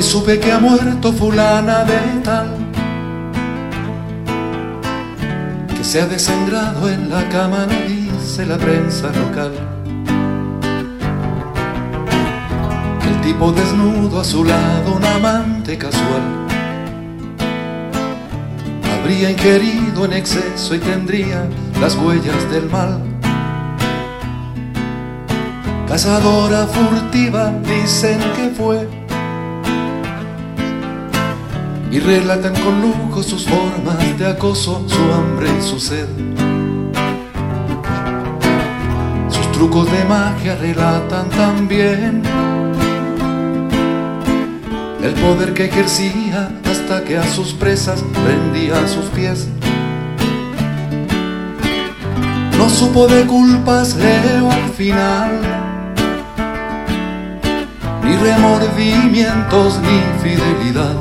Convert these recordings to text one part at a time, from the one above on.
Hoy supe que ha muerto fulana de tal, que se ha desangrado en la cama, no dice la prensa local. El tipo desnudo a su lado, un amante casual, habría ingerido en exceso y tendría las huellas del mal. Cazadora furtiva dicen que fue, y relatan con lujo sus formas de acoso, su hambre y su sed. Sus trucos de magia relatan también el poder que ejercía hasta que a sus presas rendía a sus pies. No supo de culpas Leo al final, ni remordimientos ni fidelidad.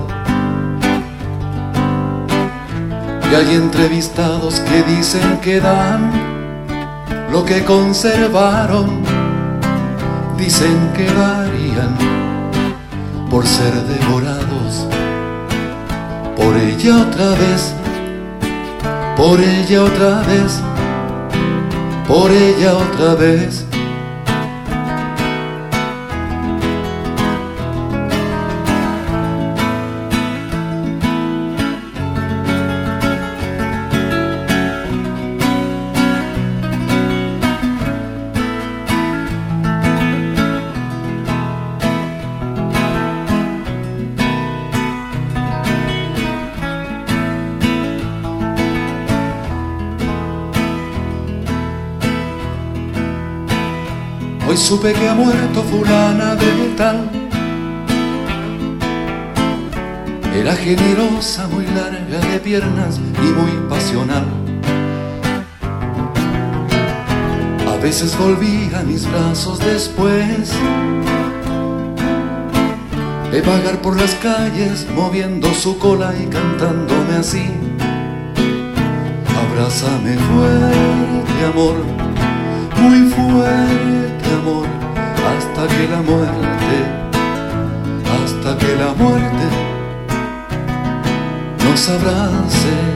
Y hay entrevistados que dicen que dan lo que conservaron, dicen que darían por ser devorados por ella otra vez, por ella otra vez, por ella otra vez. Hoy supe que ha muerto fulana de tal, era generosa, muy larga de piernas y muy pasional. A veces volvía a mis brazos después de vagar por las calles, moviendo su cola y cantándome así: abrázame fuerte, amor, muy fuerte, amor, hasta que la muerte, hasta que la muerte nos abrace.